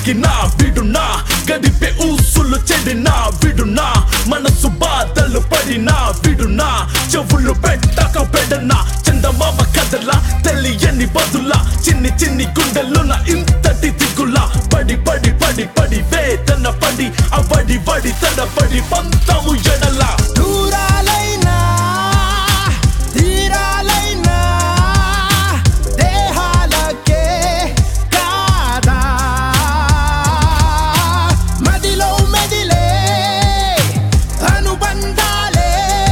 తాకినా విడునా గడిపే ఊసులు చెడినా విడునా మనసు బాధలు పడినా విడునా చెవులు పెట్టక పెడనా చందమామ కథలా తెలియని బదులా చిన్ని చిన్ని గుండెలున్న ఇంతటి దిగులా పడి పడి పడి పడి వేదన పడి అవడి వడి తడబడి పంతము ఎడలా దూరాలైనా తీరాలైనా దేహాలకే కాదా మదిలో మెదిలే అనుబంధాలే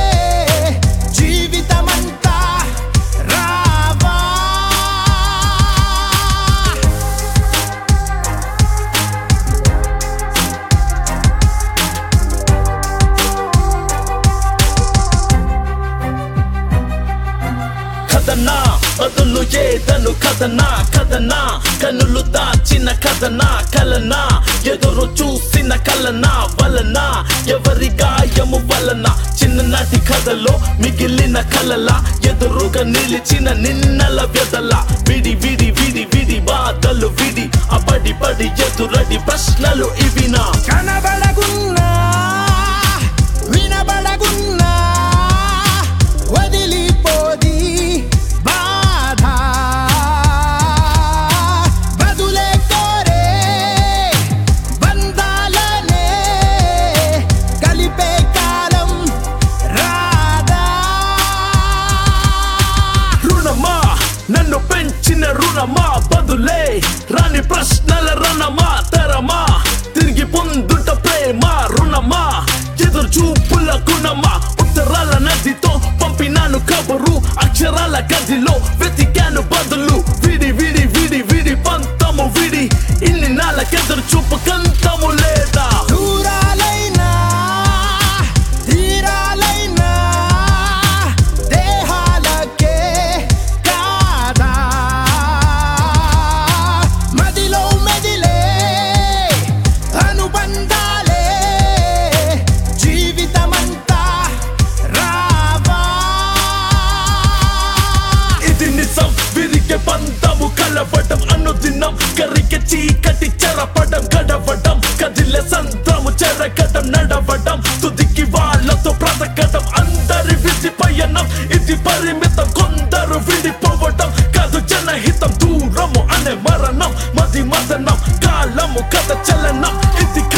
జీవితమంతా రావా కథనా బదులు ఏదను కథనా కథనా కనులు దాచిన కథనా కలనా ఎదురు చూసిన కలనా వలన ఎవరి గాయము వలన చిన్ననాటి కథలో మిగిలిన కలల ఎదురుగా నిలిచిన నిన్నల వ్యధల విడి విడి విడి విడి బాధలు విడి అబడి పడి ఎదురడి ప్రశ్నలు ఇవినా కనబడకున్నా వినబడకున్నా వదిలిపోది బాధ బదులే కోరే బంధాలనే కలిపే కాలం రాదా రుణమా నన్ను పెంచిన రుణమా బదులే రాని ప్రశ్నల రణమా తరమా తిరిగి పొందుట ప్రేమ రుణమా ఎదురు చూపుల గుణమా ఉత్తరాల నదితో పంపినాను కబురు అక్షరాల గదిలో వెతికాను బదులు విడి విడి విడి విడి పంతము విడి ఇన్ని నాళ్ళకెదురు చూపు కంతము లేదా దూరాలైనా తీరాలైనా దేహాలకే కాదా మదిలో మెదిలే అనుబంధాలే జీవితమంతా రావా ఇది నిజం విరిగే బంధము కలవడం అనుదినం కరిగే చీకటి చెరపడం గడవడం కదిలే సంద్రము చెరగడం నడవడం తుదికి వాళ్ళతో బ్రతకడం అందరి విధి పయనం ఇది పరిమితం కొందరు విడిపోవడం కాదు జనహితం దూరము అనే మరణం మది మదనం కాలము కథ చలనం ఇది